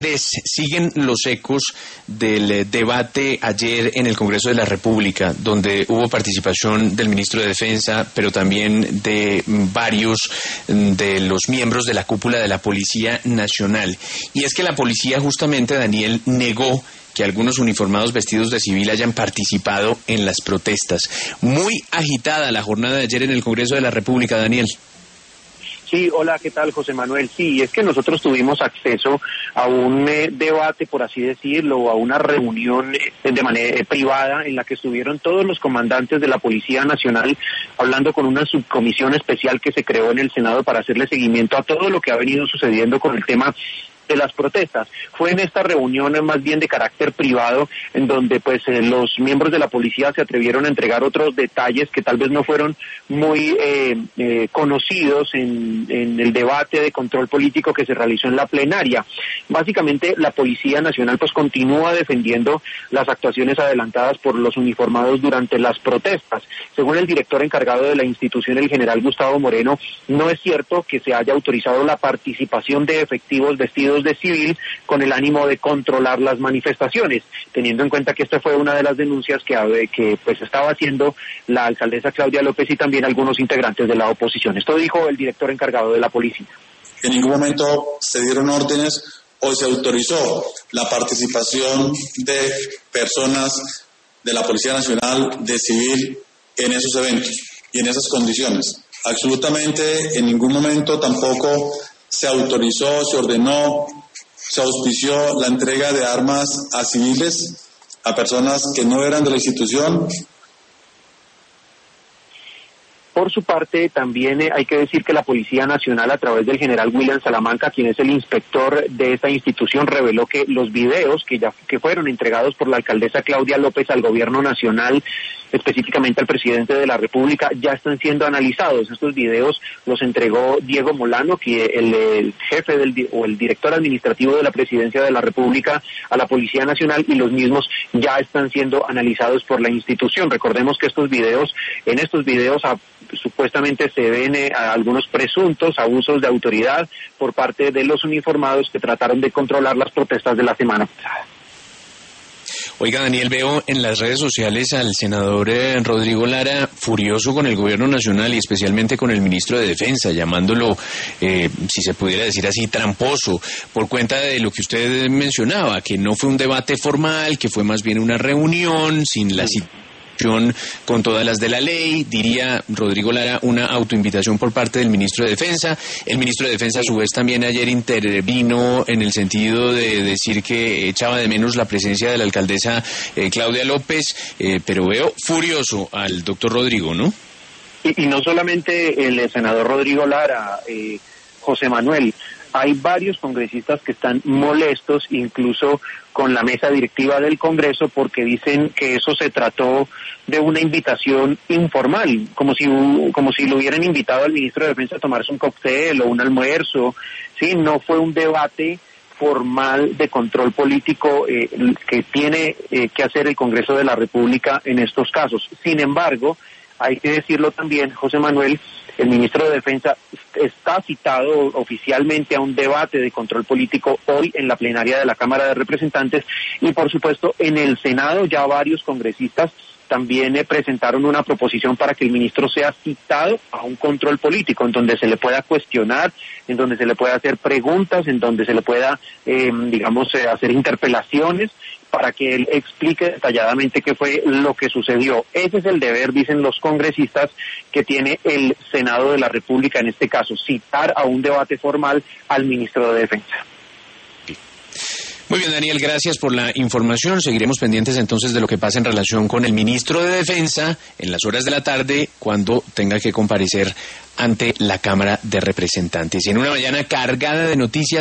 Siguen los ecos del debate ayer en el Congreso de la República, donde hubo participación del ministro de Defensa, pero también de varios de los miembros de la cúpula de la Policía Nacional. Y es que la policía, justamente, Daniel, negó que algunos uniformados vestidos de civil hayan participado en las protestas. Muy agitada la jornada de ayer en el Congreso de la República, Daniel. Sí, hola, ¿qué tal, José Manuel? Sí, es que nosotros tuvimos acceso a un debate, por así decirlo, a una reunión de manera privada en la que estuvieron todos los comandantes de la Policía Nacional hablando con una subcomisión especial que se creó en el Senado para hacerle seguimiento a todo lo que ha venido sucediendo con el tema de las protestas. Fue en esta reunión más bien de carácter privado en donde los miembros de la policía se atrevieron a entregar otros detalles que tal vez no fueron muy conocidos en el debate de control político que se realizó en la plenaria. Básicamente la Policía Nacional continúa defendiendo las actuaciones adelantadas por los uniformados durante las protestas. Según el director encargado de la institución, el general Gustavo Moreno, no es cierto que se haya autorizado la participación de efectivos vestidos de civil con el ánimo de controlar las manifestaciones, teniendo en cuenta que esta fue una de las denuncias que estaba haciendo la alcaldesa Claudia López y también algunos integrantes de la oposición. Esto dijo el director encargado de la policía. En ningún momento se dieron órdenes o se autorizó la participación de personas de la Policía Nacional de civil en esos eventos y en esas condiciones. Absolutamente en ningún momento tampoco se autorizó, se ordenó, se auspició la entrega de armas a civiles, a personas que no eran de la institución. Por su parte, también hay que decir que la Policía Nacional, a través del general William Salamanca, quien es el inspector de esta institución, reveló que los videos que fueron entregados por la alcaldesa Claudia López al gobierno nacional, específicamente al presidente de la República, ya están siendo analizados. Estos videos los entregó Diego Molano, que el jefe o el director administrativo de la Presidencia de la República, a la Policía Nacional, y los mismos ya están siendo analizados por la institución. Recordemos que en estos videos supuestamente se ven algunos presuntos abusos de autoridad por parte de los uniformados que trataron de controlar las protestas de la semana pasada. Oiga, Daniel, veo en las redes sociales al senador Rodrigo Lara furioso con el gobierno nacional y especialmente con el ministro de Defensa, llamándolo, si se pudiera decir así, tramposo, por cuenta de lo que usted mencionaba, que no fue un debate formal, que fue más bien una reunión sin la con todas las de la ley, diría Rodrigo Lara, una autoinvitación por parte del ministro de Defensa. El ministro de Defensa, a su vez, también ayer intervino en el sentido de decir que echaba de menos la presencia de la alcaldesa Claudia López, pero veo furioso al doctor Rodrigo, ¿no? Y no solamente el senador Rodrigo Lara, José Manuel, hay varios congresistas que están molestos, incluso con la mesa directiva del Congreso, porque dicen que eso se trató de una invitación informal, como si lo hubieran invitado al ministro de Defensa a tomarse un cóctel o un almuerzo. Sí, no fue un debate formal de control político que tiene que hacer el Congreso de la República en estos casos. Sin embargo, hay que decirlo también, José Manuel, el ministro de Defensa está citado oficialmente a un debate de control político hoy en la plenaria de la Cámara de Representantes y, por supuesto, en el Senado ya varios congresistas también presentaron una proposición para que el ministro sea citado a un control político, en donde se le pueda cuestionar, en donde se le pueda hacer preguntas, en donde se le pueda, hacer interpelaciones, para que él explique detalladamente qué fue lo que sucedió. Ese es el deber, dicen los congresistas, que tiene el Senado de la República en este caso, citar a un debate formal al ministro de Defensa. Muy bien, Daniel, gracias por la información. Seguiremos pendientes entonces de lo que pasa en relación con el ministro de Defensa en las horas de la tarde, cuando tenga que comparecer ante la Cámara de Representantes. Y en una mañana cargada de noticias.